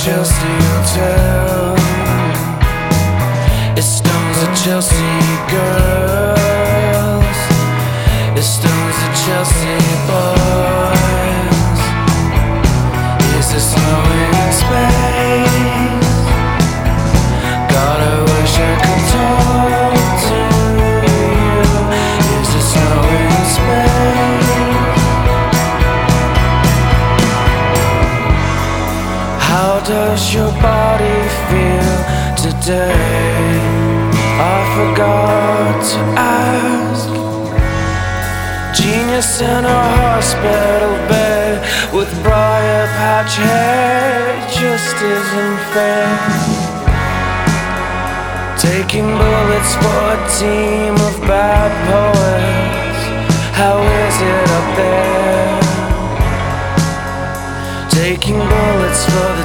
Chelsea hotel. It stones the Chelsea girls. It stones the Chelsea boys. Is there snow in Spain? God, I wish I could talk to you. Is there snow in Spain? How does your body feel today? I forgot to ask. Genius in a hospital bed with briar patch hair just isn't fair. Taking bullets for a team of bad poets. How is it up there? Taking bullets for the